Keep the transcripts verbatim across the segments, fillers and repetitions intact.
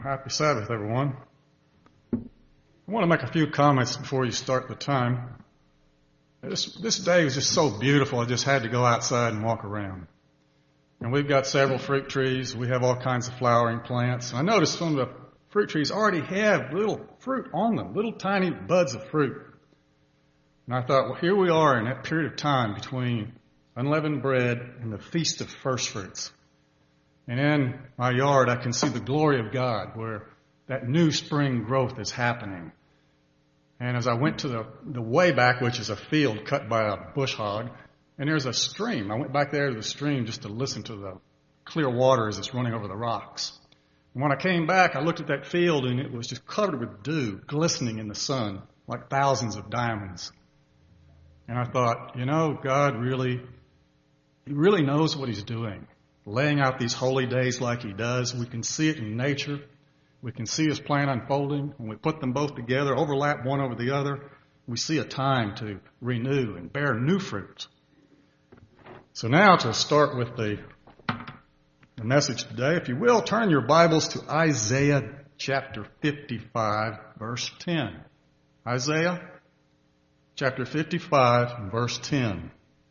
Happy Sabbath, everyone. I want to make a few comments before you start the time. This, this day was just so beautiful, I just had to go outside and walk around. And we've got several fruit trees. We have all kinds of flowering plants. And I noticed some of the fruit trees already have little fruit on them, little tiny buds of fruit. And I thought, well, here we are in that period of time between unleavened bread and the Feast of First Fruits. And in my yard, I can see the glory of God where that new spring growth is happening. And as I went to the, the way back, which is a field cut by a bush hog, and there's a stream. I went back there to the stream just to listen to the clear water as it's running over the rocks. And when I came back, I looked at that field, and it was just covered with dew, glistening in the sun, like thousands of diamonds. And I thought, you know, God really, He really knows what He's doing. Laying out these holy days like He does. We can see it in nature. We can see His plan unfolding. When we put them both together, overlap one over the other, we see a time to renew and bear new fruit. So now to start with the, the message today, if you will, turn your Bibles to Isaiah chapter fifty-five, verse ten. Isaiah chapter fifty-five, verse ten.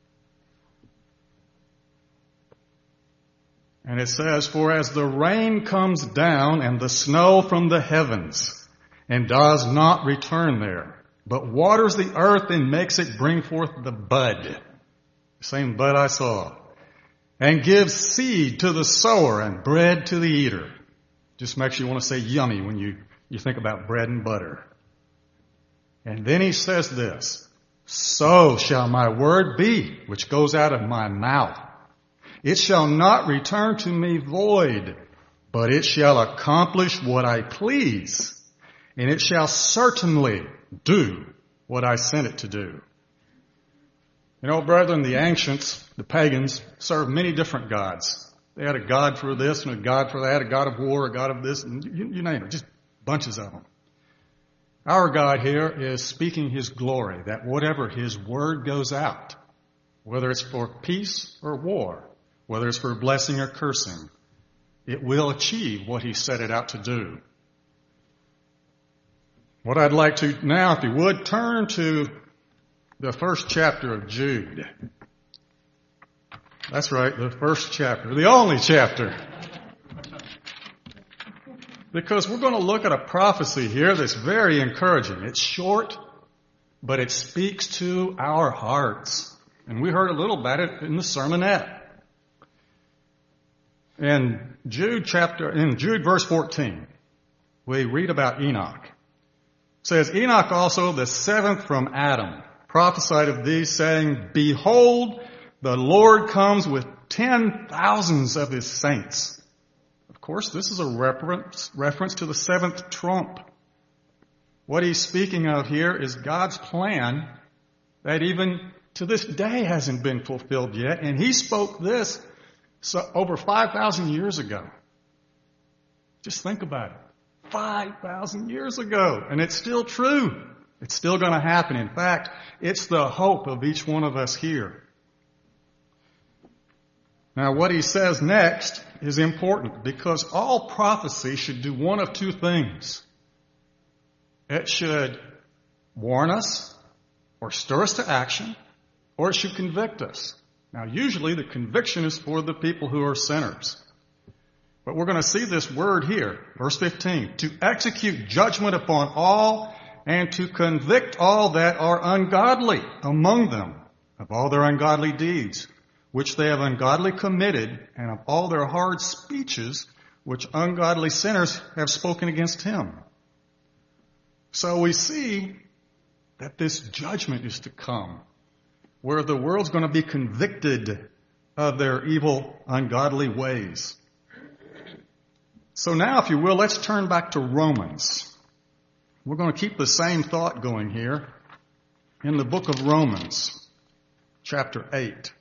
And it says, "For as the rain comes down and the snow from the heavens, and does not return there, but waters the earth and makes it bring forth the bud," the same bud I saw, "and gives seed to the sower and bread to the eater." Just makes you want to say yummy when you, you think about bread and butter. And then he says this, "So shall my word be, which goes out of my mouth. It shall not return to me void, but it shall accomplish what I please, and it shall certainly do what I sent it to do." You know, brethren, the ancients, the pagans, served many different gods. They had a god for this and a god for that, a god of war, a god of this, and you, you name it, just bunches of them. Our God here is speaking His glory, that whatever His word goes out, whether it's for peace or war, whether it's for blessing or cursing, it will achieve what He set it out to do. What I'd like to now, if you would, turn to the first chapter of Jude. That's right, the first chapter, the only chapter. Because we're going to look at a prophecy here that's very encouraging. It's short, but it speaks to our hearts. And we heard a little about it in the sermonette. In Jude chapter, in Jude verse fourteen, we read about Enoch. It says, "Enoch also, the seventh from Adam, prophesied of these, saying, Behold, the Lord comes with ten thousands of His saints." Of course, this is a reference, reference to the seventh trump. What he's speaking of here is God's plan that even to this day hasn't been fulfilled yet. And He spoke this so over five thousand years ago. Just think about it. five thousand years ago. And it's still true. It's still going to happen. In fact, it's the hope of each one of us here. Now, what he says next is important because all prophecy should do one of two things. It should warn us or stir us to action, or it should convict us. Now, usually the conviction is for the people who are sinners. But we're going to see this word here, verse fifteen, "to execute judgment upon all and to convict all that are ungodly among them of all their ungodly deeds, which they have ungodly committed, and of all their hard speeches, which ungodly sinners have spoken against Him." So we see that this judgment is to come, where the world's going to be convicted of their evil, ungodly ways. So now, if you will, let's turn back to Romans. We're going to keep the same thought going here in the book of Romans, chapter eight.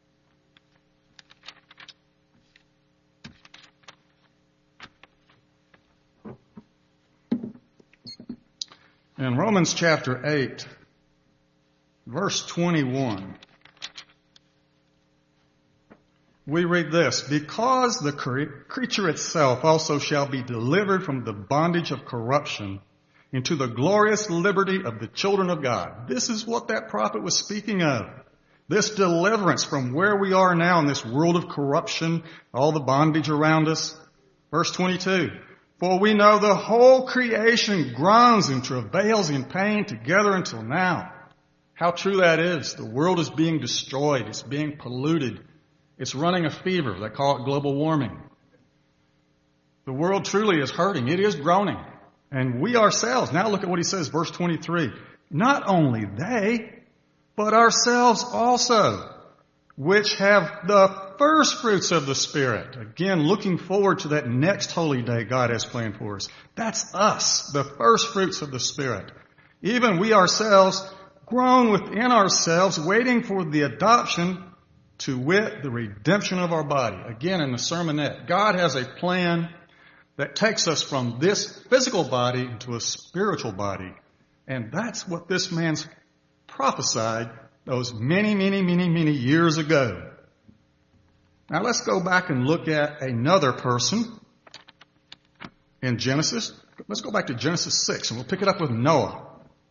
In Romans chapter eight, verse twenty-one, we read this, because the cre- creature itself also shall be delivered from the bondage of corruption into the glorious liberty of the children of God. This is what that prophet was speaking of. This deliverance from where we are now in this world of corruption, all the bondage around us. Verse twenty-two, for we know the whole creation groans and travails in pain together until now. How true that is. The world is being destroyed. It's being polluted. It's running a fever. They call it global warming. The world truly is hurting. It is groaning. And we ourselves, now look at what he says, verse twenty-three. Not only they, but ourselves also, which have the first fruits of the Spirit. Again, looking forward to that next holy day God has planned for us. That's us, the first fruits of the Spirit. Even we ourselves groan within ourselves, waiting for the adoption, to wit, the redemption of our body. Again, in the sermonette, God has a plan that takes us from this physical body into a spiritual body. And that's what this man's prophesied those many, many, many, many years ago. Now let's go back and look at another person in Genesis. Let's go back to Genesis six, and we'll pick it up with Noah.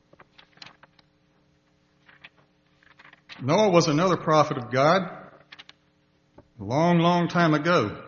Noah was another prophet of God a long, long time ago.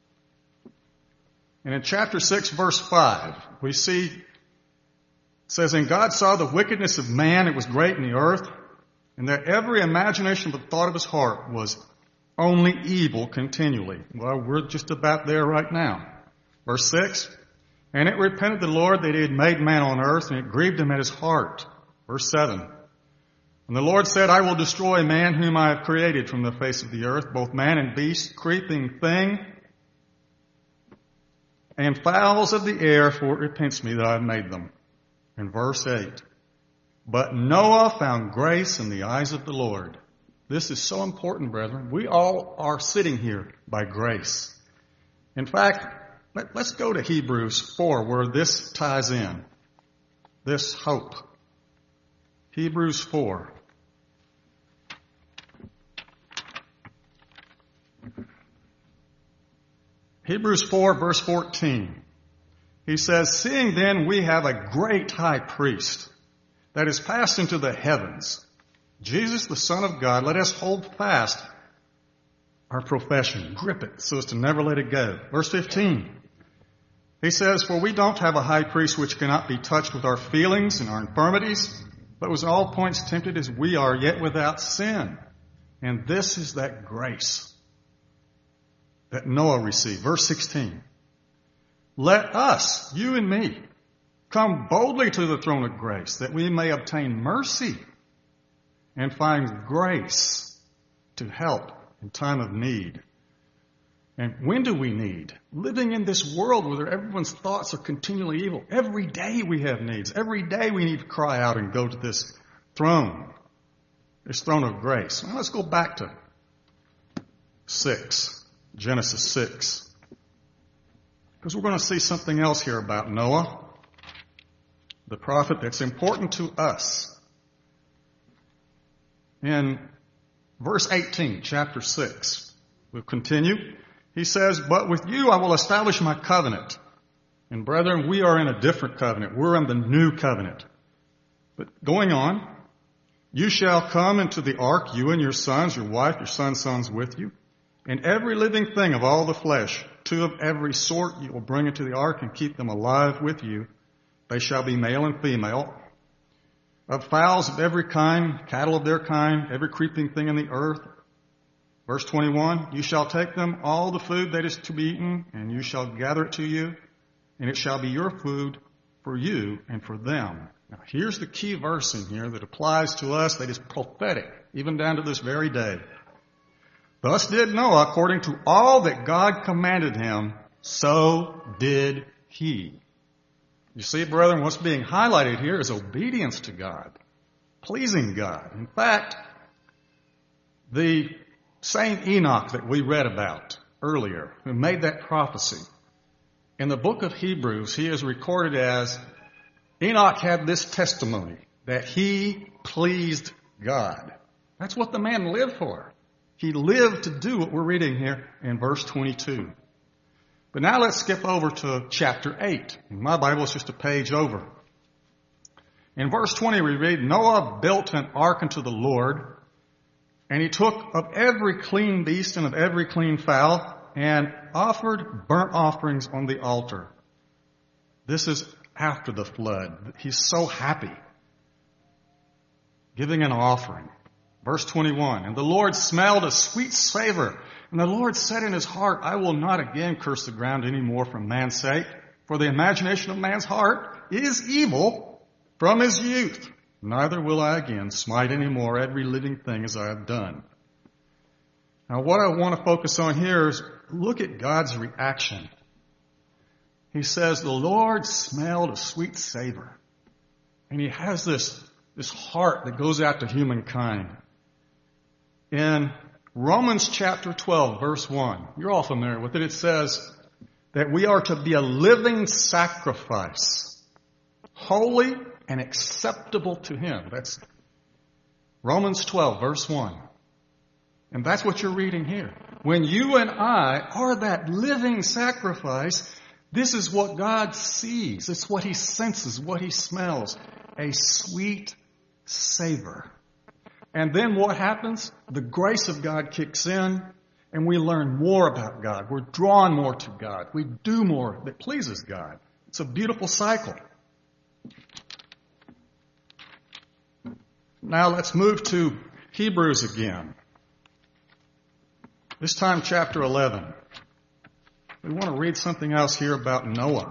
And in chapter six, verse five, we see, it says, and God saw the wickedness of man, it was great in the earth, and that every imagination of the thought of his heart was only evil continually. Well, we're just about there right now. Verse six, and it repented the Lord that he had made man on earth, and it grieved him at his heart. Verse seven, and the Lord said, I will destroy man whom I have created from the face of the earth, both man and beast, creeping thing, and fowls of the air, for it repents me that I have made them. In verse eight, but Noah found grace in the eyes of the Lord. This is so important, brethren. We all are sitting here by grace. In fact, let, let's go to Hebrews four, where this ties in. This hope. Hebrews four. Hebrews four, verse fourteen. He says, seeing then we have a great high priest that is passed into the heavens, Jesus, the Son of God, let us hold fast our profession. Grip it so as to never let it go. Verse fifteen. He says, for we don't have a high priest which cannot be touched with our feelings and our infirmities, but was in all points tempted as we are, yet without sin. And this is that grace that Noah received. Verse sixteen. Let us, you and me, come boldly to the throne of grace, that we may obtain mercy and find grace to help in time of need. And when do we need? Living in this world where everyone's thoughts are continually evil. Every day we have needs. Every day we need to cry out and go to this throne, this throne of grace. Now let's go back to six, Genesis six. Because we're going to see something else here about Noah, the prophet, that's important to us. In verse eighteen, chapter six, we'll continue. He says, but with you I will establish my covenant. And brethren, we are in a different covenant. We're in the new covenant. But going on, you shall come into the ark, you and your sons, your wife, your son's sons with you, and every living thing of all the flesh, two of every sort you will bring into the ark and keep them alive with you. They shall be male and female. Of fowls of every kind, cattle of their kind, every creeping thing in the earth. Verse twenty-one, you shall take them all the food that is to be eaten, and you shall gather it to you, and it shall be your food for you and for them. Now here's the key verse in here that applies to us, that is prophetic, even down to this very day. Thus did Noah according to all that God commanded him, so did he. You see, brethren, what's being highlighted here is obedience to God, pleasing God. In fact, the Saint Enoch that we read about earlier, who made that prophecy, in the book of Hebrews, he is recorded as Enoch had this testimony that he pleased God. That's what the man lived for. He lived to do what we're reading here in verse twenty-two. But now let's skip over to chapter eight. In my Bible, it's just a page over. In verse twenty, we read, Noah built an ark unto the Lord, and he took of every clean beast and of every clean fowl, and offered burnt offerings on the altar. This is after the flood. He's so happy, giving an offering. Verse twenty-one, and the Lord smelled a sweet savor, and the Lord said in his heart, I will not again curse the ground any more for man's sake, for the imagination of man's heart is evil from his youth. Neither will I again smite any more every living thing as I have done. Now what I want to focus on here is look at God's reaction. He says, the Lord smelled a sweet savor. And he has this, this heart that goes out to humankind. In Romans chapter twelve, verse one, you're all familiar with it, it says that we are to be a living sacrifice, holy and acceptable to him. That's Romans twelve, verse one. And that's what you're reading here. When you and I are that living sacrifice, this is what God sees. It's what he senses, what he smells. A sweet savor. And then what happens? The grace of God kicks in, and we learn more about God. We're drawn more to God. We do more that pleases God. It's a beautiful cycle. Now let's move to Hebrews again. This time chapter eleven. We want to read something else here about Noah.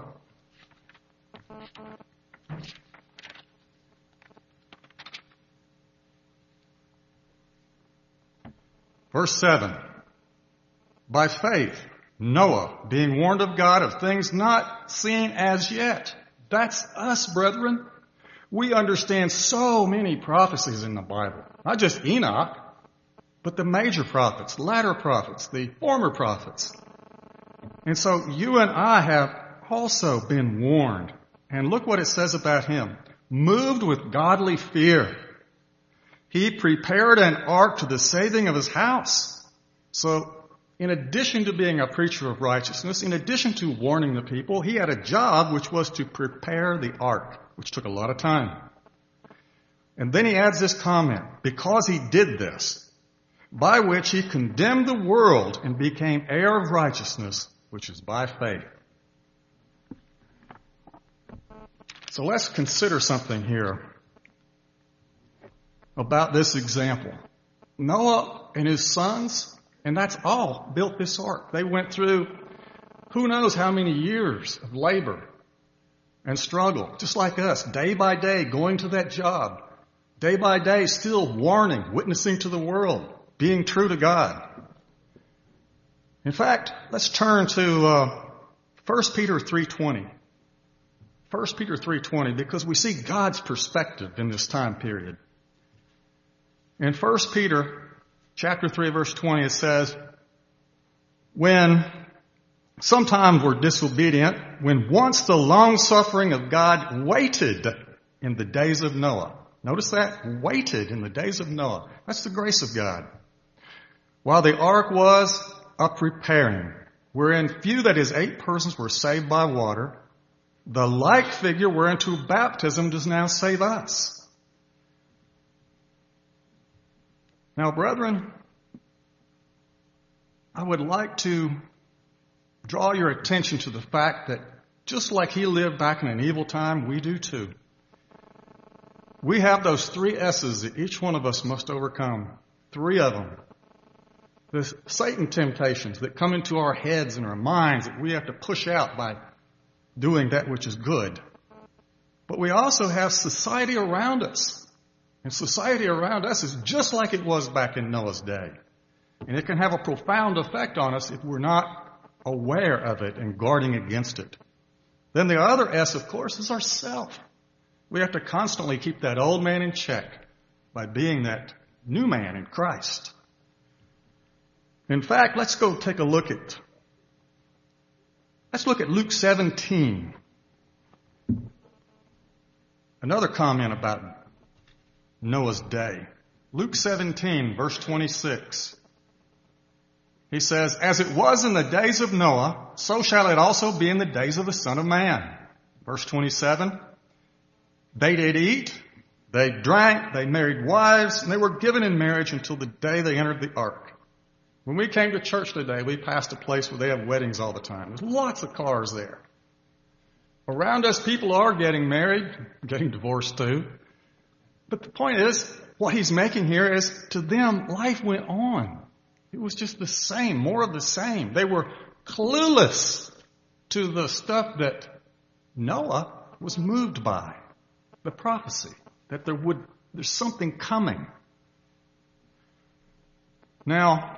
Verse seven. By faith, Noah, being warned of God of things not seen as yet. That's us, brethren. We understand so many prophecies in the Bible. Not just Enoch, but the major prophets, latter prophets, the former prophets. And so you and I have also been warned. And look what it says about him. Moved with godly fear, he prepared an ark to the saving of his house. So in addition to being a preacher of righteousness, in addition to warning the people, he had a job which was to prepare the ark, which took a lot of time. And then he adds this comment, because he did this, by which he condemned the world and became heir of righteousness, which is by faith. So let's consider something here about this example. Noah and his sons, and that's all, built this ark. They went through who knows how many years of labor and struggle, just like us, day by day, going to that job, day by day, still warning, witnessing to the world, being true to God. In fact, let's turn to uh, First Peter three twenty. First Peter three twenty, because we see God's perspective in this time period. In First Peter chapter three, verse twenty, it says, when sometimes we're disobedient, when once the long-suffering of God waited in the days of Noah. Notice that? Waited in the days of Noah. That's the grace of God. While the ark was a preparing, wherein few, that is, eight persons were saved by water, the like figure whereunto baptism does now save us. Now, brethren, I would like to draw your attention to the fact that just like he lived back in an evil time, we do too. We have those three S's that each one of us must overcome. Three of them. The Satan temptations that come into our heads and our minds that we have to push out by doing that which is good. But we also have society around us. And society around us is just like it was back in Noah's day. And it can have a profound effect on us if we're not aware of it and guarding against it. Then the other S, of course, is ourself. We have to constantly keep that old man in check by being that new man in Christ. In fact, let's go take a look at, let's look at Luke seventeen. Another comment about Noah's day. Luke seventeen, verse twenty-six. He says, as it was in the days of Noah, so shall it also be in the days of the Son of Man. Verse twenty-seven, they did eat, they drank, they married wives, and they were given in marriage until the day they entered the ark. When we came to church today, we passed a place where they have weddings all the time. There's lots of cars there. Around us, people are getting married, getting divorced too. But the point is, what he's making here is, to them, life went on. It was just the same, more of the same. They were clueless to the stuff that Noah was moved by. The prophecy that there would, there's something coming. Now,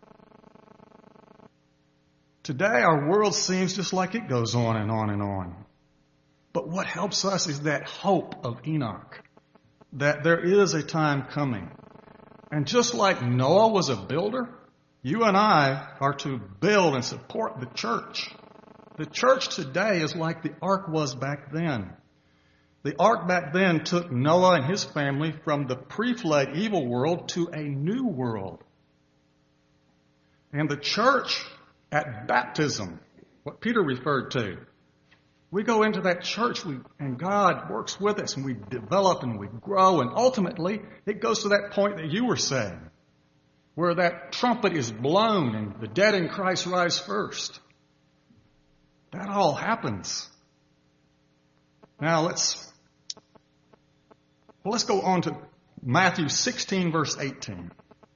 today our world seems just like it goes on and on and on. But what helps us is that hope of Enoch, that there is a time coming. And just like Noah was a builder, you and I are to build and support the church. The church today is like the ark was back then. The ark back then took Noah and his family from the pre-flood evil world to a new world. And the church at baptism, what Peter referred to, we go into that church we, and God works with us and we develop and we grow, and ultimately it goes to that point that you were saying, where that trumpet is blown and the dead in Christ rise first. That all happens. Now let's well, let's go on to Matthew sixteen, verse eighteen.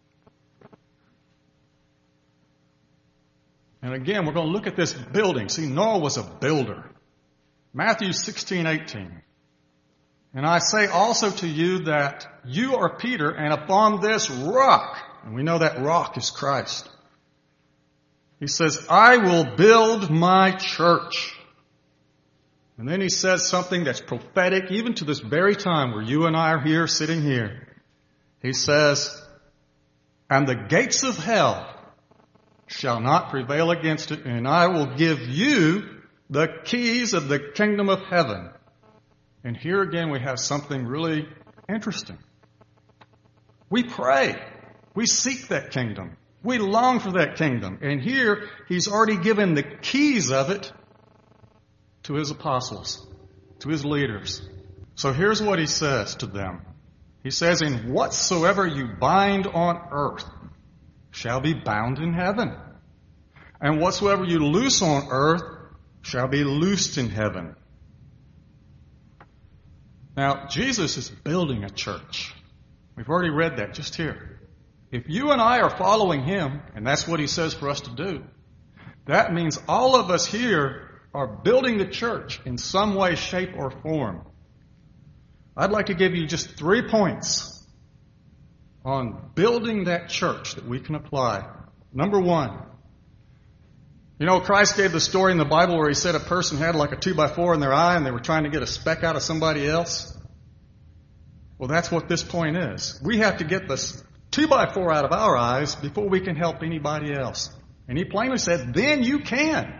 And again, we're going to look at this building. See, Noah was a builder. Matthew sixteen, eighteen. And I say also to you that you are Peter, and upon this rock, and we know that rock is Christ. He says, I will build my church. And then he says something that's prophetic even to this very time where you and I are here, sitting here. He says, and the gates of hell shall not prevail against it, and I will give you the keys of the kingdom of heaven. And here again we have something really interesting. We pray. We seek that kingdom. We long for that kingdom. And here he's already given the keys of it to his apostles, to his leaders. So here's what he says to them. He says, and whatsoever you bind on earth shall be bound in heaven. And whatsoever you loose on earth shall be loosed in heaven. Now, Jesus is building a church. We've already read that just here. If you and I are following him, and that's what he says for us to do, that means all of us here are building the church in some way, shape, or form. I'd like to give you just three points on building that church that we can apply. Number one, you know, Christ gave the story in the Bible where he said a person had like a two by four in their eye and they were trying to get a speck out of somebody else. Well, that's what this point is. We have to get this two by four out of our eyes before we can help anybody else. And he plainly said, then you can.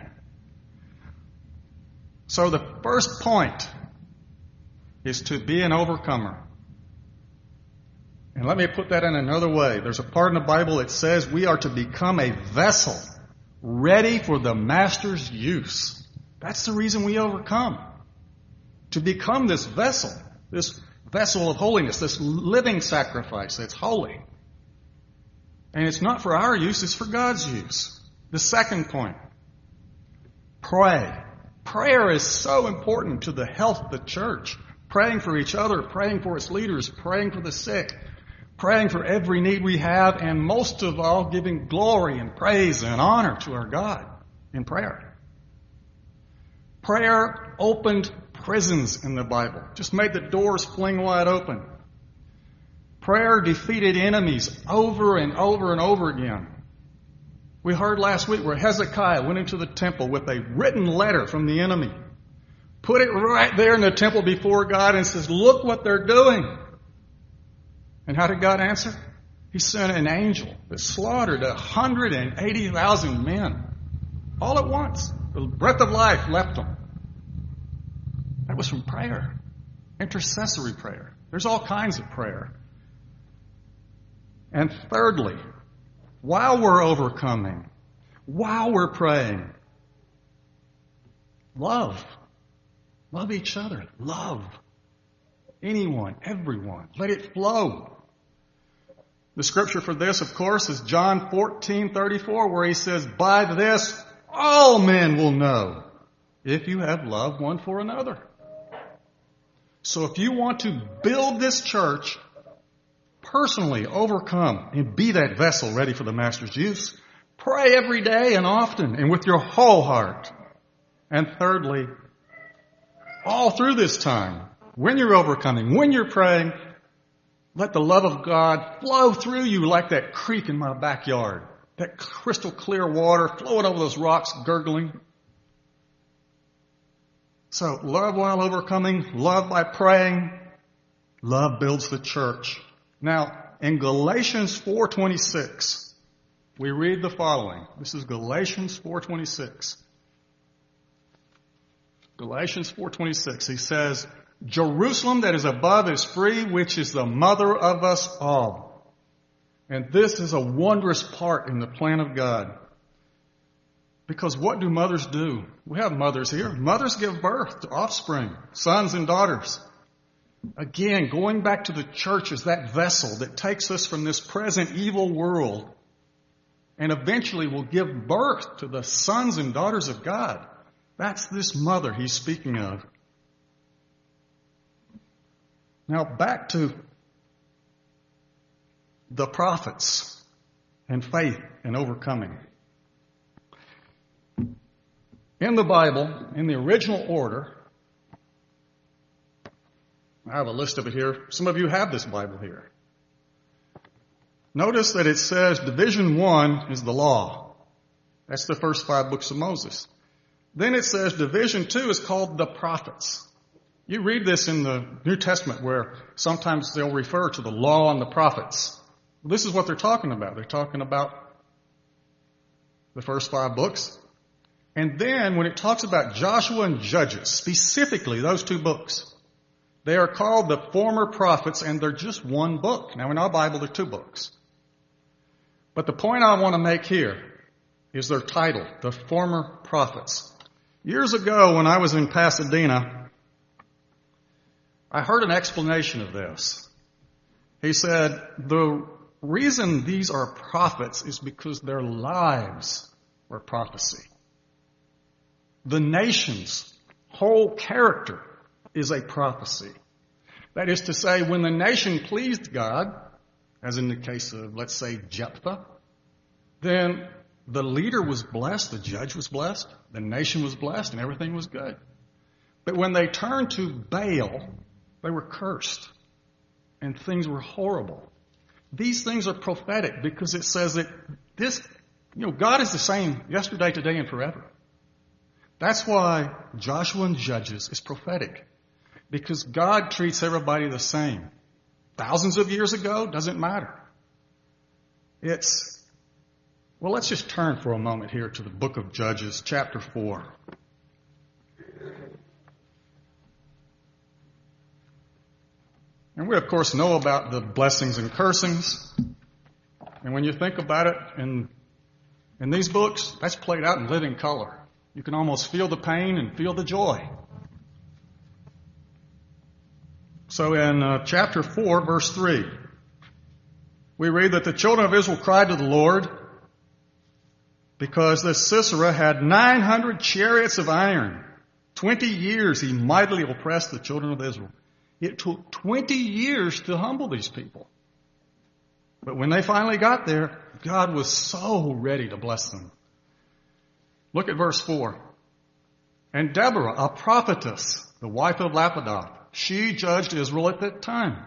So the first point is to be an overcomer. And let me put that in another way. There's a part in the Bible that says we are to become a vessel ready for the master's use. That's the reason we overcome. To become this vessel, this vessel of holiness, this living sacrifice that's holy. And it's not for our use, it's for God's use. The second point, pray. Prayer is so important to the health of the church. Praying for each other, praying for its leaders, praying for the sick, praying for every need we have, and most of all, giving glory and praise and honor to our God in prayer. Prayer opened prisons in the Bible, just made the doors fling wide open. Prayer defeated enemies over and over and over again. We heard last week where Hezekiah went into the temple with a written letter from the enemy, put it right there in the temple before God and says, look what they're doing. And how did God answer? He sent an angel that slaughtered one hundred eighty thousand men all at once. The breath of life left them. That was from prayer, intercessory prayer. There's all kinds of prayer. And thirdly, while we're overcoming, while we're praying. Love. Love each other. Love anyone, everyone. Let it flow. The scripture for this, of course, is John fourteen thirty-four, where he says, by this all men will know if you have love one for another. So if you want to build this church, personally overcome and be that vessel ready for the Master's use, pray every day and often and with your whole heart. And thirdly, all through this time, when you're overcoming, when you're praying, let the love of God flow through you like that creek in my backyard. That crystal clear water flowing over those rocks, gurgling. So, love while overcoming, love by praying, love builds the church. Now, in Galatians four twenty-six, we read the following. This is Galatians four twenty-six. Galatians four twenty-six, he says, Jerusalem that is above is free, which is the mother of us all. And this is a wondrous part in the plan of God. Because what do mothers do? We have mothers here. Mothers give birth to offspring, sons and daughters. Again, going back to the church as that vessel that takes us from this present evil world and eventually will give birth to the sons and daughters of God. That's this mother he's speaking of. Now back to the prophets and faith and overcoming. In the Bible, in the original order, I have a list of it here. Some of you have this Bible here. Notice that it says Division One is the law. That's the first five books of Moses. Then it says Division Two is called the prophets. You read this in the New Testament where sometimes they'll refer to the law and the prophets. This is what they're talking about. They're talking about the first five books. And then when it talks about Joshua and Judges, specifically those two books, they are called the former prophets, and they're just one book. Now in our Bible, they're two books. But the point I want to make here is their title, the former prophets. Years ago when I was in Pasadena, I heard an explanation of this. He said, the reason these are prophets is because their lives were prophecy. The nation's whole character is a prophecy. That is to say, when the nation pleased God, as in the case of, let's say, Jephthah, then the leader was blessed, the judge was blessed, the nation was blessed, and everything was good. But when they turned to Baal, they were cursed, and things were horrible. These things are prophetic because it says that this, you know, God is the same yesterday, today, and forever. That's why Joshua and Judges is prophetic, because God treats everybody the same. Thousands of years ago, doesn't matter. It's, well, let's just turn for a moment here to the book of Judges, chapter four. And we, of course, know about the blessings and cursings. And when you think about it in, in these books, that's played out in living color. You can almost feel the pain and feel the joy. So in uh, chapter four, verse three, we read that the children of Israel cried to the Lord because the Sisera had nine hundred chariots of iron. Twenty years he mightily oppressed the children of Israel. It took twenty years to humble these people. But when they finally got there, God was so ready to bless them. Look at verse four. And Deborah, a prophetess, the wife of Lapidoth, she judged Israel at that time.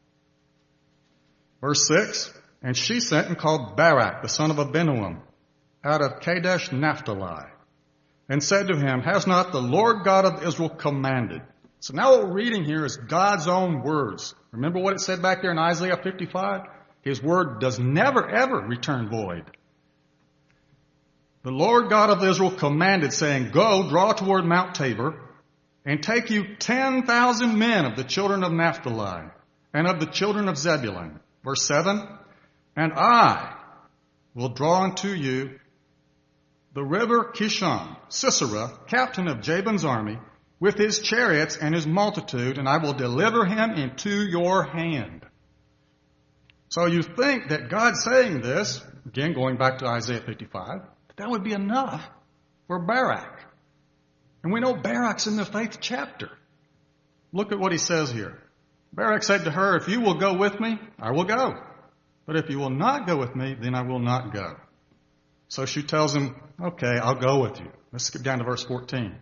Verse six. And she sent and called Barak, the son of Abinoam, out of Kadesh Naphtali, and said to him, has not the Lord God of Israel commanded? So now what we're reading here is God's own words. Remember what it said back there in Isaiah fifty-five? His word does never, ever return void. The Lord God of Israel commanded, saying, go, draw toward Mount Tabor, and take you ten thousand men of the children of Naphtali, and of the children of Zebulun. Verse seven, and I will draw unto you the river Kishon, Sisera, captain of Jabin's army, with his chariots and his multitude, and I will deliver him into your hand. So you think that God saying this, again going back to Isaiah fifty-five, that would be enough for Barak. And we know Barak's in the faith chapter. Look at what he says here. Barak said to her, if you will go with me, I will go. But if you will not go with me, then I will not go. So she tells him, okay, I'll go with you. Let's skip down to verse fourteen.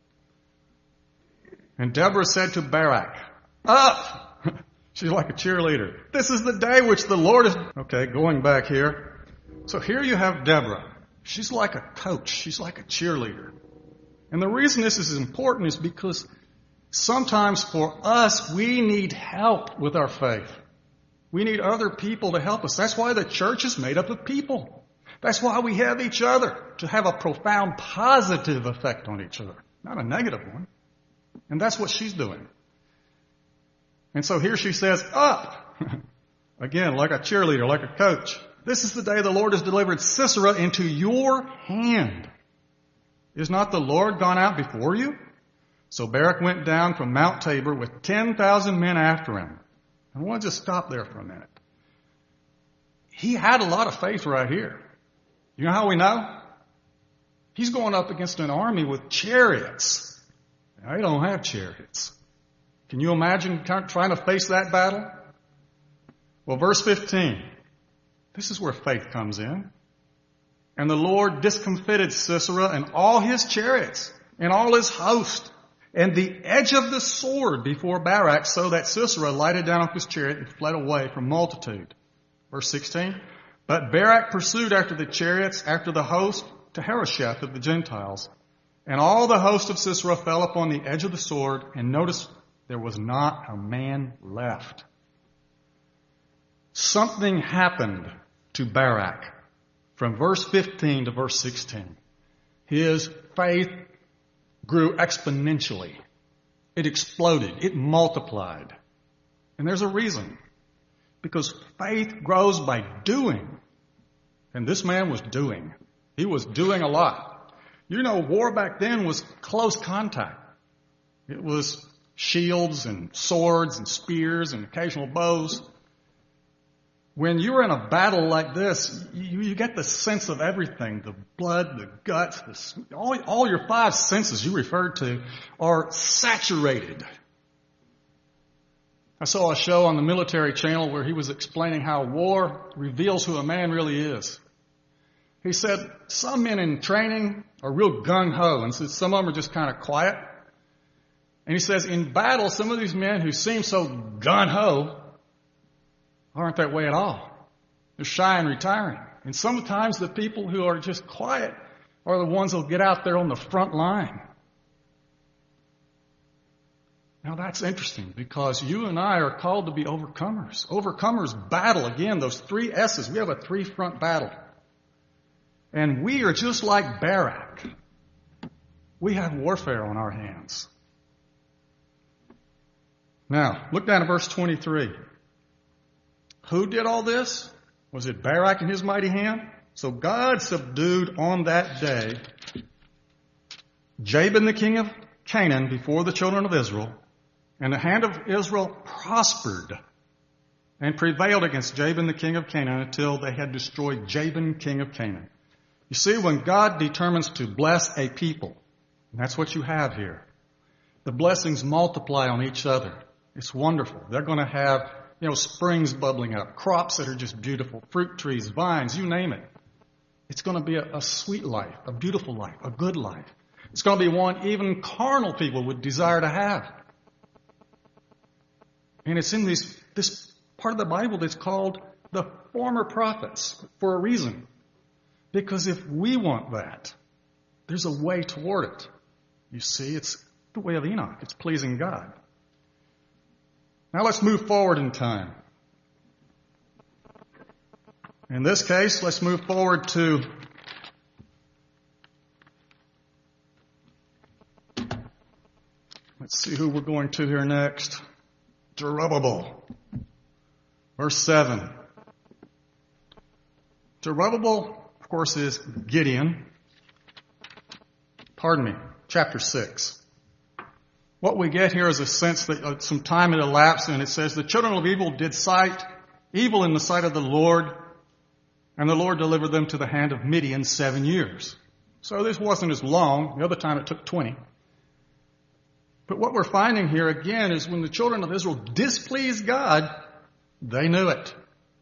And Deborah said to Barak, up! She's like a cheerleader. This is the day which the Lord is... Okay, going back here. So here you have Deborah. She's like a coach. She's like a cheerleader. And the reason this is important is because sometimes for us, we need help with our faith. We need other people to help us. That's why the church is made up of people. That's why we have each other, to have a profound positive effect on each other, not a negative one. And that's what she's doing. And so here she says, up! Again, like a cheerleader, like a coach. This is the day the Lord has delivered Sisera into your hand. Is not the Lord gone out before you? So Barak went down from Mount Tabor with ten thousand men after him. I want to just stop there for a minute. He had a lot of faith right here. You know how we know? He's going up against an army with chariots. Now, they don't have chariots. Can you imagine trying to face that battle? Well, verse fifteen. This is where faith comes in. And the Lord discomfited Sisera and all his chariots and all his host and the edge of the sword before Barak, so that Sisera lighted down off his chariot and fled away from multitude. Verse sixteen. But Barak pursued after the chariots, after the host, to Harosheth of the Gentiles. And all the host of Sisera fell upon the edge of the sword, and notice there was not a man left. Something happened to Barak from verse fifteen to verse sixteen. His faith grew exponentially. It exploded. It multiplied. And there's a reason. Because faith grows by doing. And this man was doing. He was doing a lot. You know, war back then was close contact. It was shields and swords and spears and occasional bows. When you're in a battle like this, you, you get the sense of everything. The blood, the guts, the, all, all your five senses you referred to are saturated. I saw a show on the military channel where he was explaining how war reveals who a man really is. He said some men in training are real gung-ho, and so some of them are just kind of quiet. And he says in battle, some of these men who seem so gung-ho aren't that way at all. They're shy and retiring. And sometimes the people who are just quiet are the ones who'll get out there on the front line. Now that's interesting because you and I are called to be overcomers. Overcomers battle, again, those three S's. We have a three-front battle. And we are just like Barak. We have warfare on our hands. Now, look down at verse twenty-three. Who did all this? Was it Barak and his mighty hand? So God subdued on that day Jabin the king of Canaan before the children of Israel, and the hand of Israel prospered and prevailed against Jabin the king of Canaan until they had destroyed Jabin king of Canaan. You see, when God determines to bless a people, and that's what you have here, the blessings multiply on each other. It's wonderful. They're going to have, you know, springs bubbling up, crops that are just beautiful, fruit trees, vines, you name it. It's going to be a, a sweet life, a beautiful life, a good life. It's going to be one even carnal people would desire to have. And it's in this, this part of the Bible that's called the former prophets for a reason. Because if we want that, there's a way toward it. You see, it's the way of Enoch. It's pleasing God. Now let's move forward in time. In this case, let's move forward to let's see who we're going to here next. Zerubbabel. Verse seven. Zerubbabel, of course, is Gideon. pardon me, chapter six. What we get here is a sense that uh, some time had elapsed, and it says, the children of evil did sight, evil in the sight of the Lord, and the Lord delivered them to the hand of Midian seven years. So this wasn't as long. The other time it took twenty. But what we're finding here again is when the children of Israel displeased God, they knew it.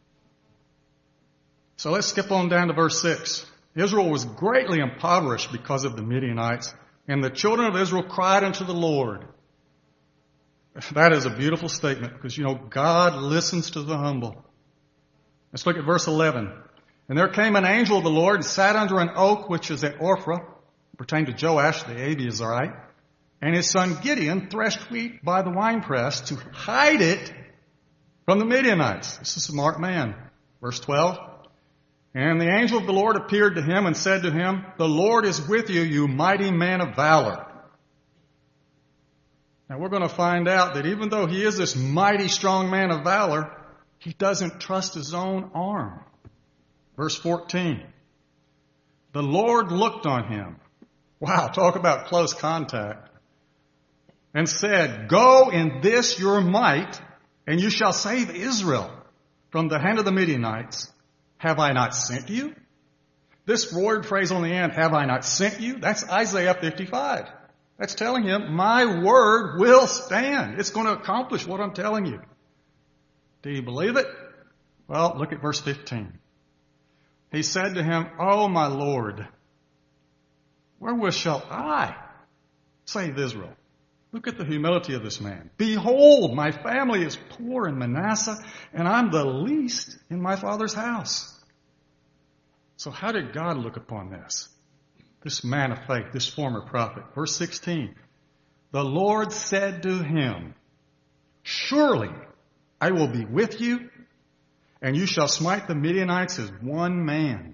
So let's skip on down to verse six. Israel was greatly impoverished because of the Midianites, and the children of Israel cried unto the Lord. That is a beautiful statement because, you know, God listens to the humble. Let's look at verse eleven. And there came an angel of the Lord and sat under an oak which is at Ophrah, pertained to Joash the Abiezrite, and his son Gideon threshed wheat by the winepress to hide it from the Midianites. This is a smart man. Verse twelve. And the angel of the Lord appeared to him and said to him, the Lord is with you, you mighty man of valor. Now we're going to find out that even though he is this mighty strong man of valor, he doesn't trust his own arm. Verse fourteen. The Lord looked on him. Wow, talk about close contact. And said, go in this your might, and you shall save Israel from the hand of the Midianites. Have I not sent you? This word phrase on the end, have I not sent you? That's Isaiah fifty-five. That's telling him, my word will stand. It's going to accomplish what I'm telling you. Do you believe it? Well, look at verse fifteen. He said to him, oh, my Lord, wherewith shall I save Israel? Look at the humility of this man. Behold, my family is poor in Manasseh, and I'm the least in my father's house. So how did God look upon this? This man of faith, this former prophet. Verse sixteen. The Lord said to him, surely I will be with you, and you shall smite the Midianites as one man.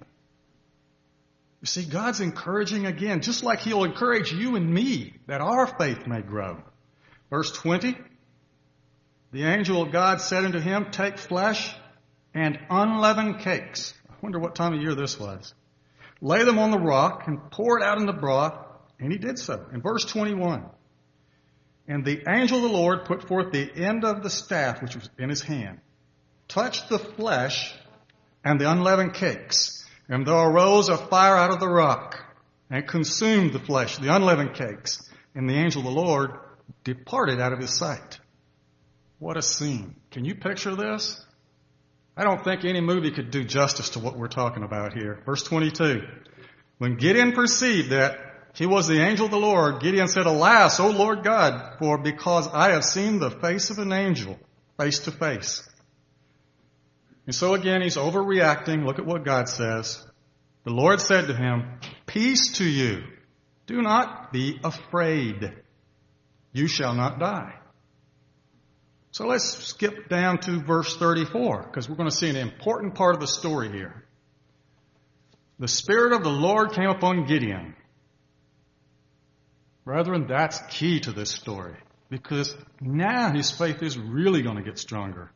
You see, God's encouraging again, just like he'll encourage you and me, that our faith may grow. Verse twenty, the angel of God said unto him, take flesh and unleavened cakes. I wonder what time of year this was. Lay them on the rock and pour it out in the broth, and he did so. In verse twenty-one, and the angel of the Lord put forth the end of the staff which was in his hand, touched the flesh and the unleavened cakes, and there arose a fire out of the rock, and consumed the flesh, the unleavened cakes, and the angel of the Lord departed out of his sight. What a scene. Can you picture this? I don't think any movie could do justice to what we're talking about here. Verse twenty-two. When Gideon perceived that he was the angel of the Lord, Gideon said, alas, O Lord God, for because I have seen the face of an angel face to face. And so again, he's overreacting. Look at what God says. The Lord said to him, peace to you. Do not be afraid. You shall not die. So let's skip down to verse thirty-four, because we're going to see an important part of the story here. The Spirit of the Lord came upon Gideon. Brethren, that's key to this story, because now his faith is really going to get stronger.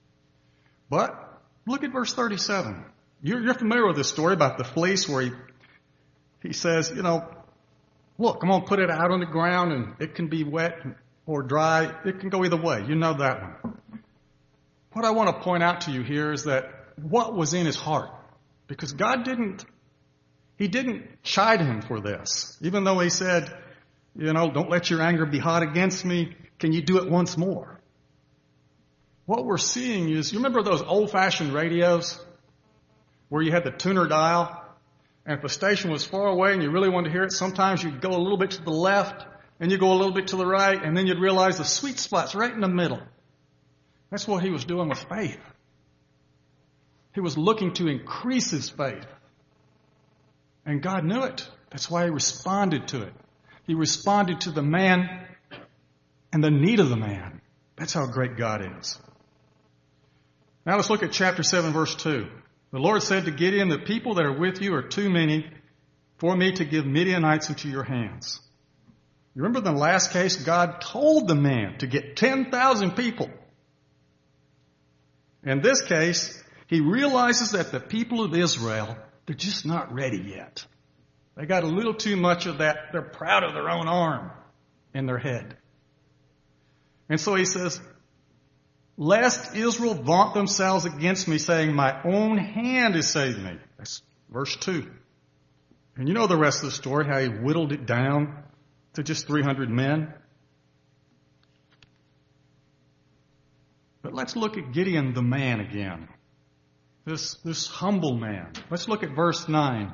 But look at verse thirty-seven. You're, you're familiar with this story about the fleece where he, he says, you know, look, I'm going to put it out on the ground and it can be wet or dry. It can go either way. You know that one. What I want to point out to you here is that what was in his heart, because God didn't, he didn't chide him for this, even though he said, you know, don't let your anger be hot against me. Can you do it once more? What we're seeing is, you remember those old-fashioned radios where you had the tuner dial, and if a station was far away and you really wanted to hear it, sometimes you'd go a little bit to the left and you'd go a little bit to the right, and then you'd realize the sweet spot's right in the middle. That's what he was doing with faith. He was looking to increase his faith. And God knew it. That's why he responded to it. He responded to the man and the need of the man. That's how great God is. Now let's look at chapter seven, verse two. The Lord said to Gideon, the people that are with you are too many for me to give Midianites into your hands. You remember in the last case, God told the man to get ten thousand people. In this case, he realizes that the people of Israel, they're just not ready yet. They got a little too much of that. They're proud of their own arm in their head. And so he says, lest Israel vaunt themselves against me, saying, my own hand has saved me. That's verse two. And you know the rest of the story, how he whittled it down to just three hundred men. But let's look at Gideon the man again. This, this humble man. Let's look at verse nine.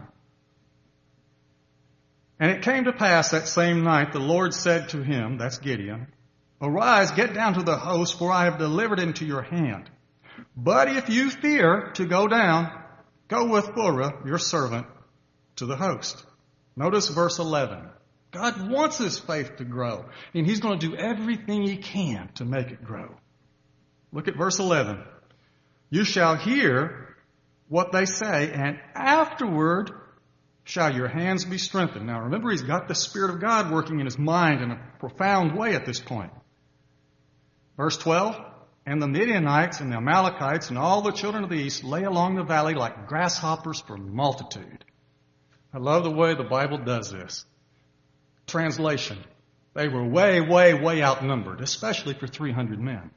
And it came to pass that same night, the Lord said to him, that's Gideon, arise, get down to the host, for I have delivered it into your hand. But if you fear to go down, go with Phurah, your servant, to the host. Notice verse eleven. God wants his faith to grow, and he's going to do everything he can to make it grow. Look at verse eleven. You shall hear what they say, and afterward shall your hands be strengthened. Now remember, he's got the Spirit of God working in his mind in a profound way at this point. Verse twelve, and the Midianites and the Amalekites and all the children of the east lay along the valley like grasshoppers for multitude. I love the way the Bible does this. Translation. They were way, way, way outnumbered, especially for three hundred men.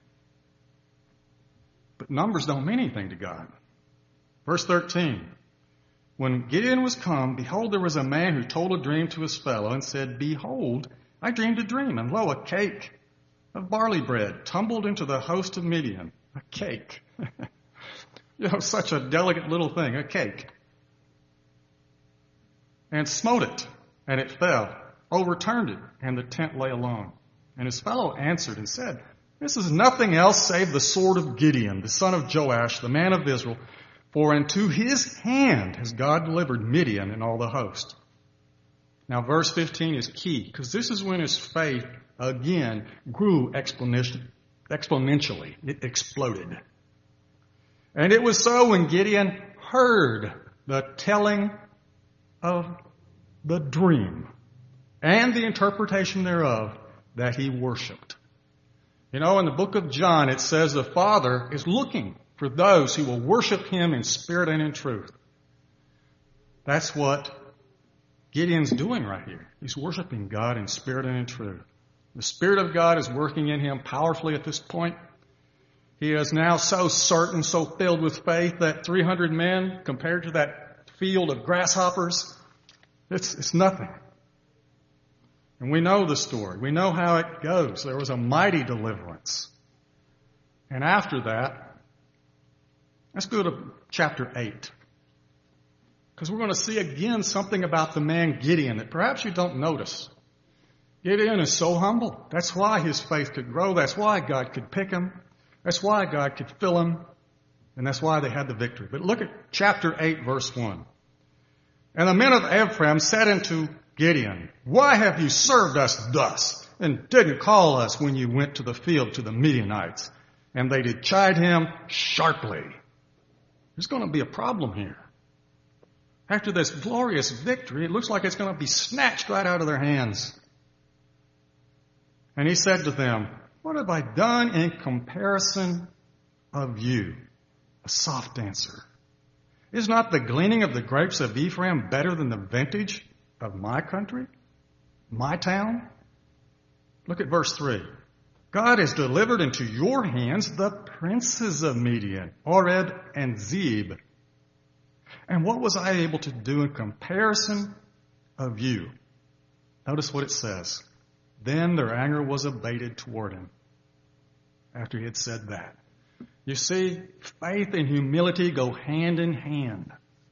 But numbers don't mean anything to God. Verse thirteen. When Gideon was come, behold, there was a man who told a dream to his fellow and said, behold, I dreamed a dream, and lo, a cake of barley bread tumbled into the host of Midian. A cake. You know, such a delicate little thing, a cake. And smote it, and it fell, overturned it, and the tent lay alone. And his fellow answered and said, this is nothing else save the sword of Gideon, the son of Joash, the man of Israel, for into his hand has God delivered Midian and all the host. Now verse fifteen is key, because this is when his faith again grew exponentially. It exploded. And it was so when Gideon heard the telling of the dream and the interpretation thereof, that he worshiped. You know, in the book of John, it says the Father is looking for those who will worship him in spirit and in truth. That's what Gideon's doing right here. He's worshiping God in spirit and in truth. The Spirit of God is working in him powerfully at this point. He is now so certain, so filled with faith that three hundred men compared to that field of grasshoppers, it's, it's nothing. And we know the story. We know how it goes. There was a mighty deliverance. And after that, let's go to chapter eight. Because we're going to see again something about the man Gideon that perhaps you don't notice. Gideon is so humble. That's why his faith could grow. That's why God could pick him. That's why God could fill him. And that's why they had the victory. But look at chapter eight, verse one. And the men of Ephraim said unto Gideon, why have you served us thus, and didn't call us when you went to the field to the Midianites? And they did chide him sharply. There's going to be a problem here. After this glorious victory, it looks like it's going to be snatched right out of their hands. And he said to them, what have I done in comparison of you? A soft answer. Is not the gleaning of the grapes of Ephraim better than the vintage of my country, my town? Look at verse three. God has delivered into your hands the princes of Midian, Oreb and Zeb. And what was I able to do in comparison of you? Notice what it says. Then their anger was abated toward him after he had said that. You see, faith and humility go hand in hand.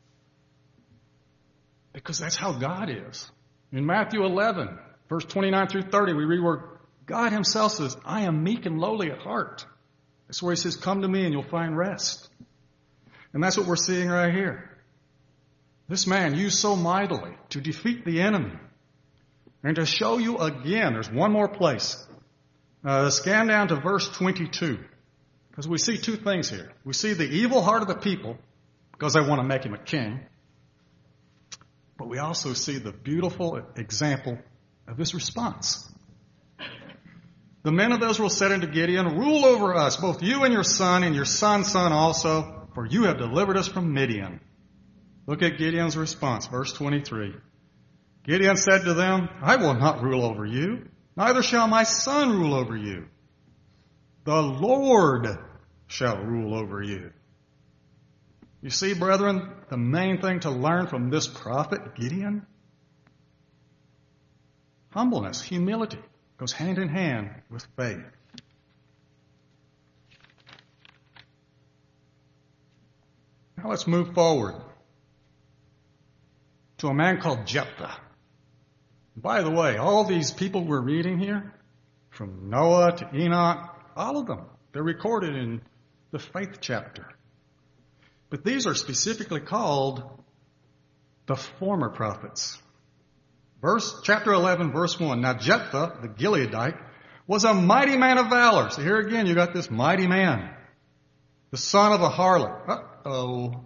Because that's how God is. In Matthew eleven, verse twenty-nine through thirty, we read where God himself says, I am meek and lowly at heart. That's where he says, come to me and you'll find rest. And that's what we're seeing right here. This man used so mightily to defeat the enemy. And to show you again, there's one more place. Uh, scan down to verse twenty-two. Because we see two things here. We see the evil heart of the people, because they want to make him a king. But we also see the beautiful example of his response. The men of Israel said unto Gideon, rule over us, both you and your son, and your son's son also, for you have delivered us from Midian. Look at Gideon's response, verse twenty-three. Gideon said to them, I will not rule over you, neither shall my son rule over you. The Lord shall rule over you. You see, brethren, the main thing to learn from this prophet, Gideon, humbleness, humility, goes hand in hand with faith. Now let's move forward to a man called Jephthah. By the way, all these people we're reading here, from Noah to Enoch, all of them, they're recorded in the faith chapter. But these are specifically called the former prophets. Verse, chapter eleven, verse one. Now Jephthah, the Gileadite, was a mighty man of valor. So here again, you got this mighty man, the son of a harlot. Uh-oh.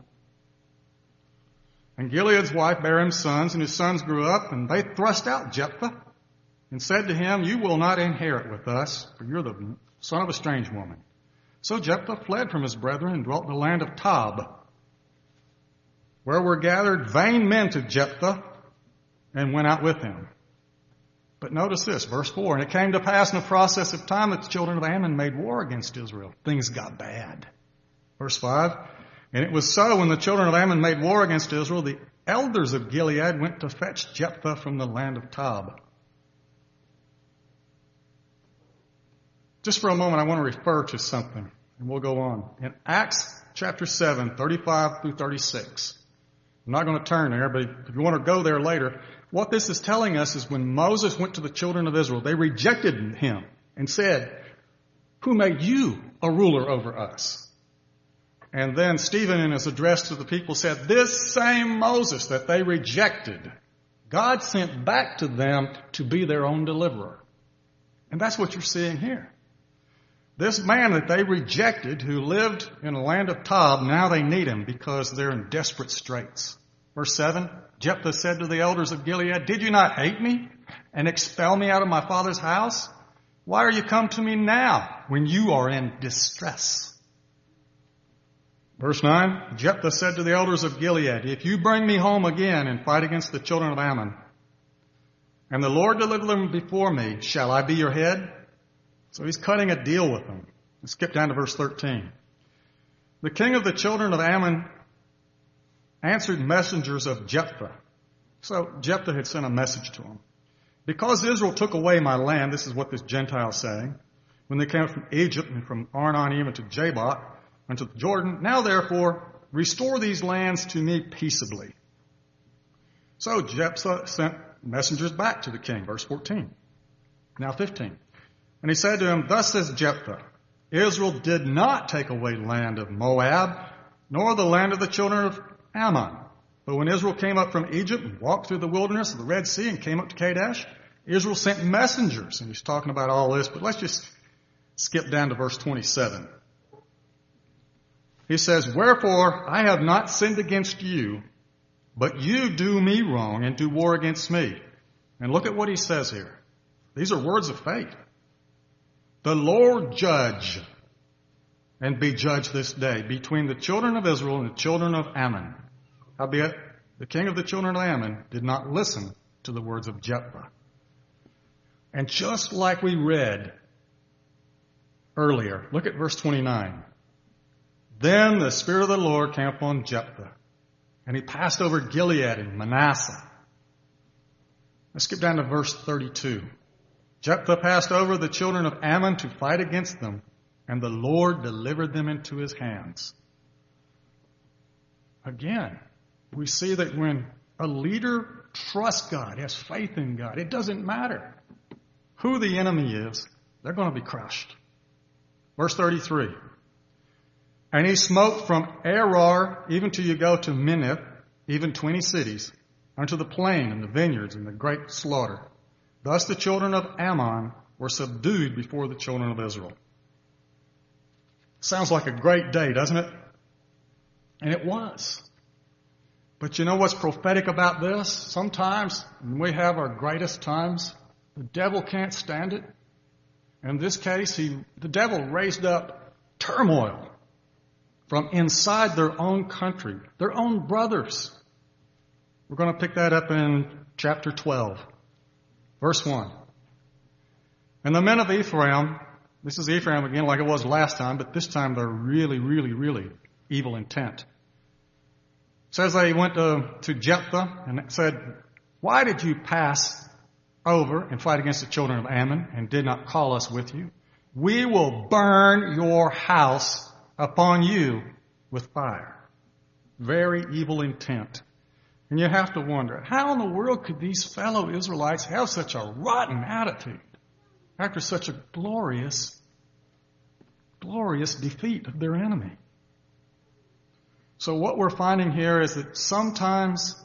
And Gilead's wife bare him sons, and his sons grew up, and they thrust out Jephthah and said to him, you will not inherit with us, for you're the son of a strange woman. So Jephthah fled from his brethren and dwelt in the land of Tob, where were gathered vain men to Jephthah, and went out with him. But notice this, verse four, and it came to pass in the process of time that the children of Ammon made war against Israel. Things got bad. Verse five, and it was so when the children of Ammon made war against Israel, the elders of Gilead went to fetch Jephthah from the land of Tob. Just for a moment, I want to refer to something, and we'll go on. In Acts chapter seven, thirty-five through thirty-six. I'm not going to turn there, but if you want to go there later, what this is telling us is when Moses went to the children of Israel, they rejected him and said, who made you a ruler over us? And then Stephen, in his address to the people, said, this same Moses that they rejected, God sent back to them to be their own deliverer. And that's what you're seeing here. This man that they rejected, who lived in the land of Tob, now they need him because they're in desperate straits. Verse seven, Jephthah said to the elders of Gilead, did you not hate me and expel me out of my father's house? Why are you come to me now when you are in distress? Verse nine, Jephthah said to the elders of Gilead, if you bring me home again and fight against the children of Ammon, and the Lord deliver them before me, shall I be your head? So he's cutting a deal with them. Let's skip down to verse thirteen. The king of the children of Ammon answered messengers of Jephthah. So Jephthah had sent a message to him. Because Israel took away my land, this is what this Gentile is saying, when they came from Egypt and from Arnon even to Jabbok, unto Jordan, now therefore restore these lands to me peaceably. So Jephthah sent messengers back to the king. Verse fourteen. Now fifteen. And he said to him, thus says Jephthah, Israel did not take away the land of Moab, nor the land of the children of Ammon. But when Israel came up from Egypt and walked through the wilderness of the Red Sea and came up to Kadesh, Israel sent messengers. And he's talking about all this, but let's just skip down to verse twenty-seven. He says, wherefore I have not sinned against you, but you do me wrong and do war against me. And look at what he says here. These are words of faith. The Lord judge and be judged this day between the children of Israel and the children of Ammon. Howbeit, the king of the children of Ammon did not listen to the words of Jephthah. And just like we read earlier, look at verse twenty-nine. Then the Spirit of the Lord came upon Jephthah, and he passed over Gilead and Manasseh. Let's skip down to verse thirty-two. Jephthah passed over the children of Ammon to fight against them, and the Lord delivered them into his hands. Again, we see that when a leader trusts God, has faith in God, it doesn't matter who the enemy is, they're going to be crushed. Verse thirty-three. And he smote from Arar, even till you go to Minnith, even twenty cities, unto the plain and the vineyards and the great slaughter. Thus the children of Ammon were subdued before the children of Israel. Sounds like a great day, doesn't it? And it was. But you know what's prophetic about this? Sometimes when we have our greatest times, the devil can't stand it. In this case, he, the devil raised up turmoil from inside their own country, their own brothers. We're going to pick that up in chapter twelve, verse one. And the men of Ephraim, this is Ephraim again like it was last time, but this time they're really, really, really evil intent. It says they went to, to Jephthah and said, why did you pass over and fight against the children of Ammon and did not call us with you? We will burn your house upon you with fire. Very evil intent. And you have to wonder, how in the world could these fellow Israelites have such a rotten attitude after such a glorious, glorious defeat of their enemy? So what we're finding here is that sometimes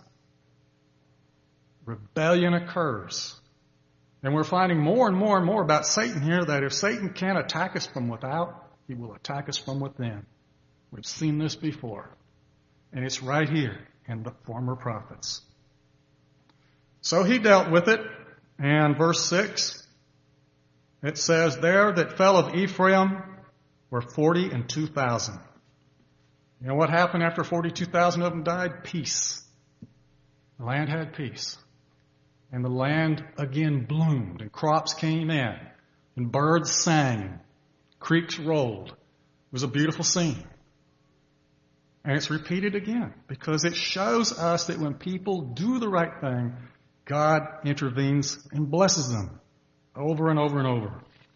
rebellion occurs. And we're finding more and more and more about Satan here that if Satan can't attack us from without, he will attack us from within. We've seen this before. And it's right here in the former prophets. So he dealt with it. And verse six, it says, there that fell of Ephraim were forty and two thousand. You know what happened after forty-two thousand of them died? Peace. The land had peace. And the land again bloomed, and crops came in, and birds sang, creeks rolled. It was a beautiful scene. And it's repeated again, because it shows us that when people do the right thing, God intervenes and blesses them over and over and over.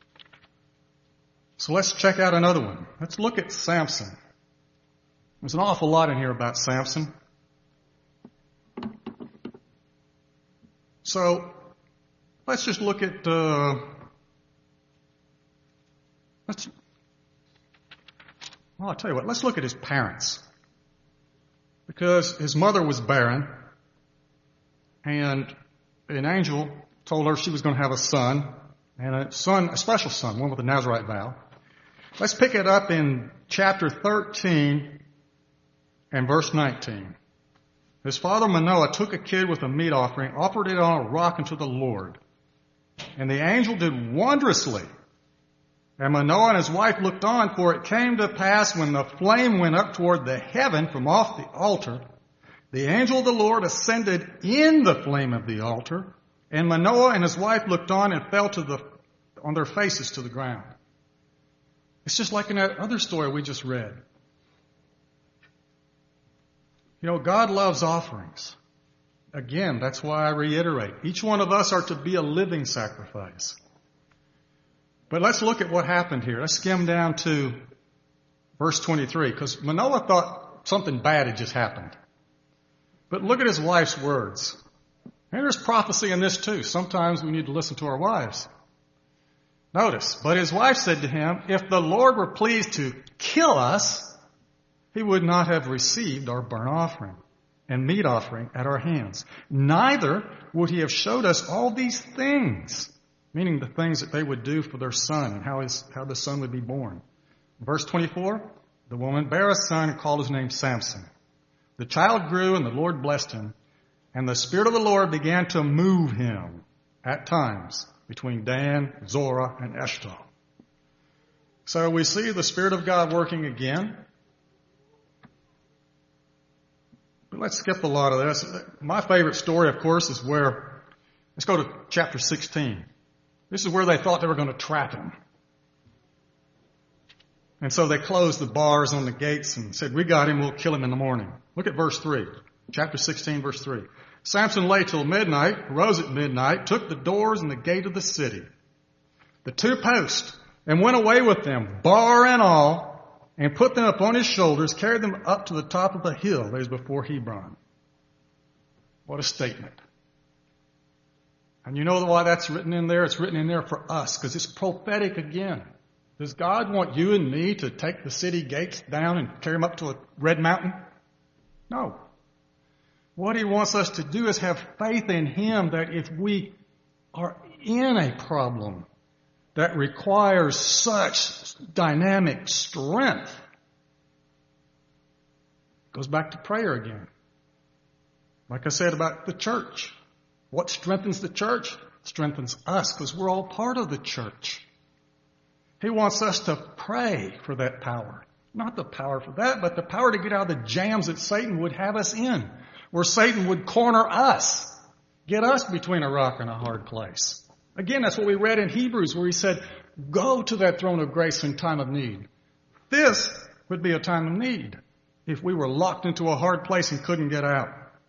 So let's check out another one. Let's look at Samson. There's an awful lot in here about Samson. So let's just look at, uh, let's, well, I'll tell you what, let's look at his parents. Because his mother was barren, and an angel told her she was going to have a son, and a son, a special son, one with a Nazirite vow. Let's pick it up in chapter thirteen and verse nineteen. His father Manoah took a kid with a meat offering, offered it on a rock unto the Lord. And the angel did wondrously. And Manoah and his wife looked on, for it came to pass when the flame went up toward the heaven from off the altar, the angel of the Lord ascended in the flame of the altar, and Manoah and his wife looked on and fell to the, on their faces to the ground. It's just like in that other story we just read. You know, God loves offerings. Again, that's why I reiterate. Each one of us are to be a living sacrifice. But let's look at what happened here. Let's skim down to verse twenty-three, because Manoah thought something bad had just happened. But look at his wife's words. And there's prophecy in this too. Sometimes we need to listen to our wives. Notice, but his wife said to him, if the Lord were pleased to kill us, he would not have received our burnt offering and meat offering at our hands. Neither would he have showed us all these things, meaning the things that they would do for their son and how his, how the son would be born. Verse twenty-four, the woman bare a son and called his name Samson. The child grew and the Lord blessed him, and the Spirit of the Lord began to move him at times between Dan, Zorah, and Eshtaol. So we see the Spirit of God working again. But let's skip a lot of this. My favorite story, of course, is where, let's go to chapter sixteen. This is where they thought they were going to trap him. And so they closed the bars on the gates and said, we got him, we'll kill him in the morning. Look at verse three. Chapter sixteen, verse three. Samson lay till midnight, rose at midnight, took the doors and the gate of the city, the two posts, and went away with them, bar and all, and put them upon his shoulders, carried them up to the top of the hill that is before Hebron. What a statement. And you know why that's written in there? It's written in there for us, because it's prophetic again. Does God want you and me to take the city gates down and carry them up to a red mountain? No. What he wants us to do is have faith in him that if we are in a problem that requires such dynamic strength, it goes back to prayer again. Like I said about the church. What strengthens the church? Strengthens us, because we're all part of the church. He wants us to pray for that power. Not the power for that, but the power to get out of the jams that Satan would have us in, where Satan would corner us get us between a rock and a hard place. Again, that's what we read in Hebrews where he said, go to that throne of grace in time of need. This would be a time of need if we were locked into a hard place and couldn't get out.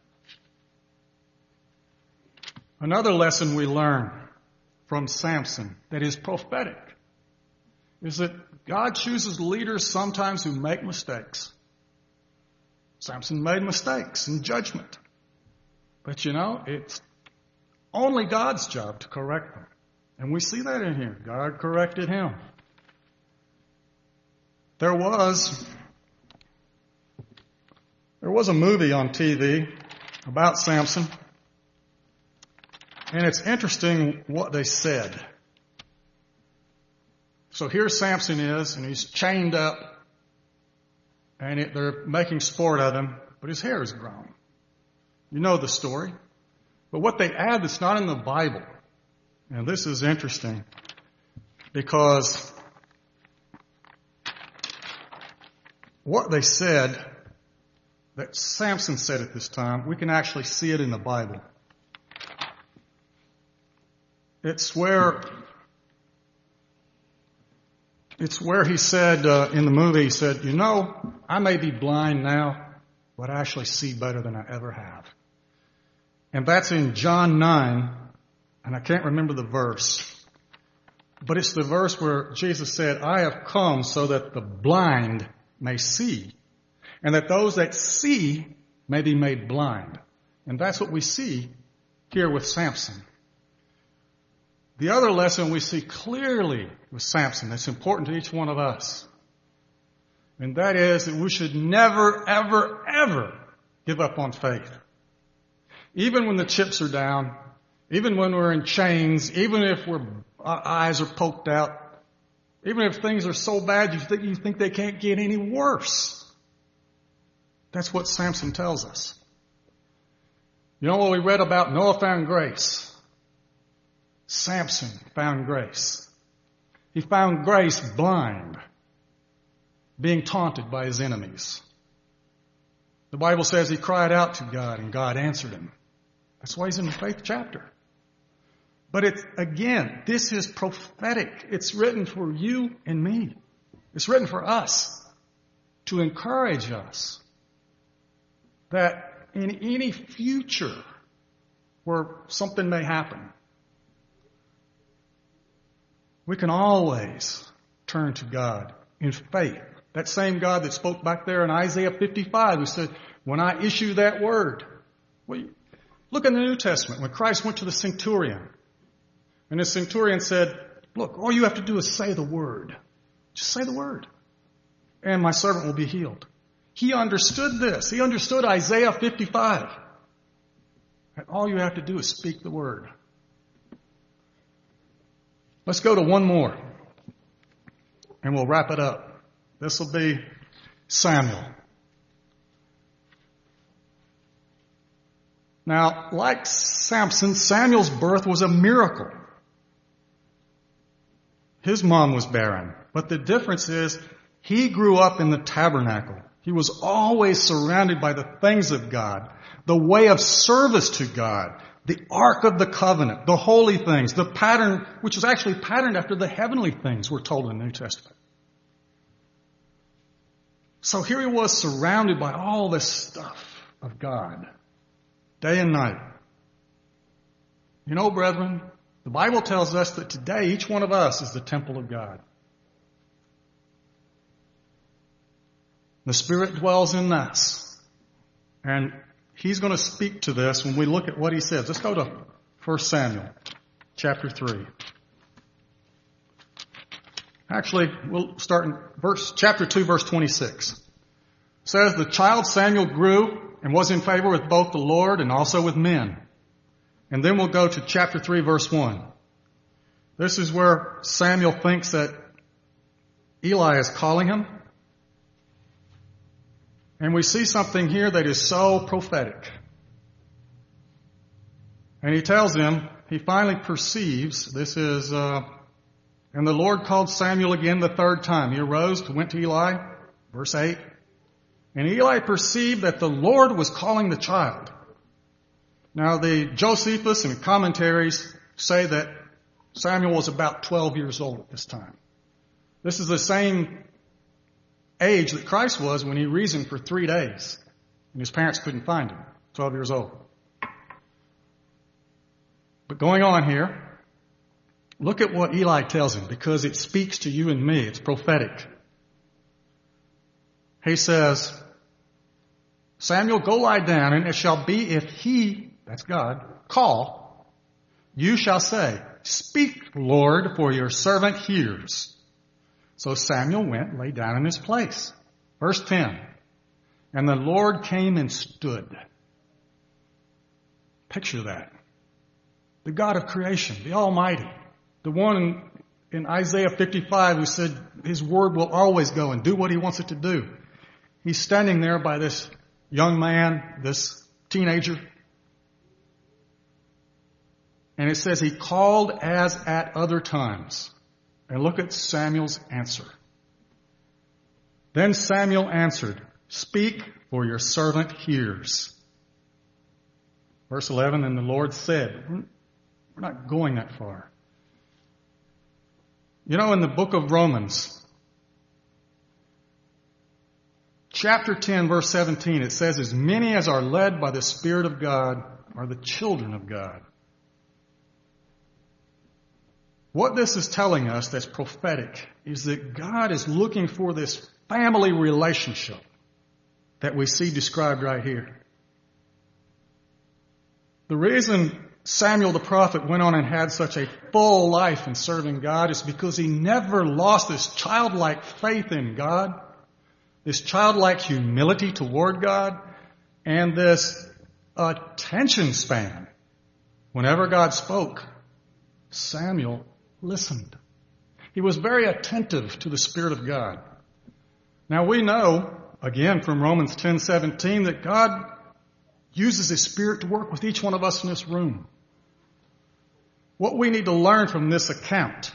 Another lesson we learn from Samson that is prophetic is that God chooses leaders sometimes who make mistakes. Samson made mistakes in judgment. But you know, it's only God's job to correct them. And we see that in here. God corrected him. There was, there was a movie on T V about Samson. And it's interesting what they said. So here Samson is, and he's chained up, and it, they're making sport of him, but his hair is grown. You know the story. But what they add that's not in the Bible, and this is interesting, because what they said, that Samson said at this time, we can actually see it in the Bible. It's where, it's where he said uh, in the movie, he said, you know, I may be blind now, but I actually see better than I ever have. And that's in John nine, and I can't remember the verse, but it's the verse where Jesus said, I have come so that the blind may see, and that those that see may be made blind. And that's what we see here with Samson. The other lesson we see clearly with Samson that's important to each one of us, and that is that we should never, ever, ever give up on faith. Even when the chips are down, even when we're in chains, even if we're, our eyes are poked out, even if things are so bad you think, you think they can't get any worse. That's what Samson tells us. You know what we read about? Noah found grace. Samson found grace. He found grace blind, being taunted by his enemies. The Bible says he cried out to God and God answered him. That's why he's in the faith chapter. But it's, again, this is prophetic. It's written for you and me. It's written for us to encourage us that in any future where something may happen, we can always turn to God in faith. That same God that spoke back there in Isaiah fifty-five who said, when I issue that word. Well, look in the New Testament when Christ went to the centurion. And the centurion said, look, all you have to do is say the word. Just say the word. And my servant will be healed. He understood this. He understood Isaiah fifty-five. And all you have to do is speak the word. Let's go to one more. And we'll wrap it up. This will be Samuel. Now, like Samson, Samuel's birth was a miracle. His mom was barren. But the difference is he grew up in the tabernacle. He was always surrounded by the things of God, the way of service to God, the Ark of the Covenant, the holy things, the pattern, which is actually patterned after the heavenly things we're told in the New Testament. So here he was surrounded by all this stuff of God, day and night. You know, brethren, the Bible tells us that today each one of us is the temple of God. The Spirit dwells in us. And He's going to speak to this when we look at what He says. Let's go to First Samuel, chapter three. Actually, we'll start in verse, chapter two, verse twenty-six. It says, the child Samuel grew and was in favor with both the Lord and also with men. And then we'll go to chapter three, verse one. This is where Samuel thinks that Eli is calling him. And we see something here that is so prophetic. And he tells him, he finally perceives, this is, uh, and the Lord called Samuel again the third time. He arose, went to Eli, verse eight. And Eli perceived that the Lord was calling the child. Now, the Josephus and commentaries say that Samuel was about twelve years old at this time. This is the same age that Christ was when he reasoned for three days, and his parents couldn't find him, twelve years old. But going on here, look at what Eli tells him, because it speaks to you and me. It's prophetic. He says, Samuel, go lie down, and it shall be if he, that's God, call, you shall say, speak, Lord, for your servant hears. So Samuel went, lay down in his place. Verse ten. And the Lord came and stood. Picture that. The God of creation, the Almighty, the one in Isaiah fifty-five who said his word will always go and do what he wants it to do. He's standing there by this young man, this teenager. And it says he called as at other times. And look at Samuel's answer. Then Samuel answered, speak, for your servant hears. Verse eleven, and the Lord said, we're not going that far. You know, in the book of Romans, chapter ten, verse seventeen, it says, as many as are led by the Spirit of God are the children of God. What this is telling us that's prophetic is that God is looking for this family relationship that we see described right here. The reason Samuel the prophet went on and had such a full life in serving God is because he never lost this childlike faith in God, this childlike humility toward God, and this attention span. Whenever God spoke, Samuel listened. He was very attentive to the Spirit of God. Now we know, again from Romans ten seventeen, that God uses His Spirit to work with each one of us in this room. What we need to learn from this account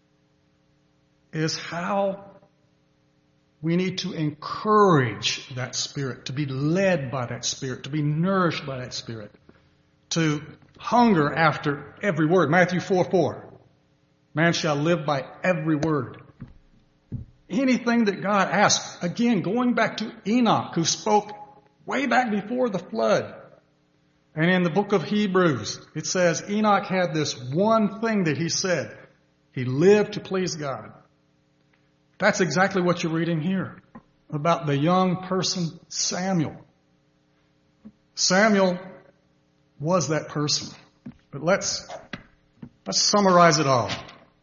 is how we need to encourage that Spirit, to be led by that Spirit, to be nourished by that Spirit, to hunger after every word. Matthew four four. Man shall live by every word. Anything that God asked, again, going back to Enoch, who spoke way back before the flood. And in the book of Hebrews, it says Enoch had this one thing that he said. He lived to please God. That's exactly what you're reading here about the young person Samuel. Samuel was that person. But let's, let's summarize it all.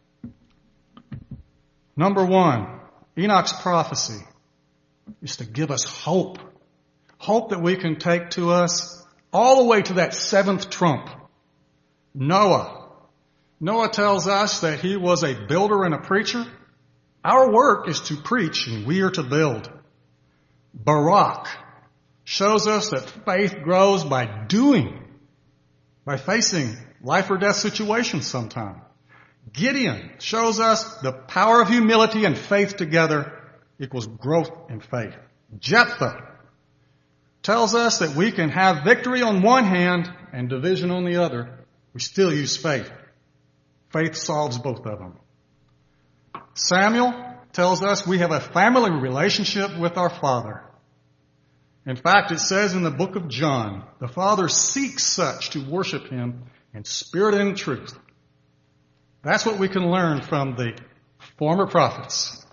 Number one, Enoch's prophecy is to give us hope. Hope that we can take to us all the way to that seventh trump. Noah. Noah tells us that he was a builder and a preacher. Our work is to preach and we are to build. Barak shows us that faith grows by doing, by facing life or death situations sometime. Gideon shows us the power of humility and faith together equals growth in faith. Jephthah tells us that we can have victory on one hand and division on the other. We still use faith. Faith solves both of them. Samuel tells us we have a family relationship with our Father. In fact, it says in the book of John, the Father seeks such to worship Him in spirit and in truth. That's what we can learn from the former prophets.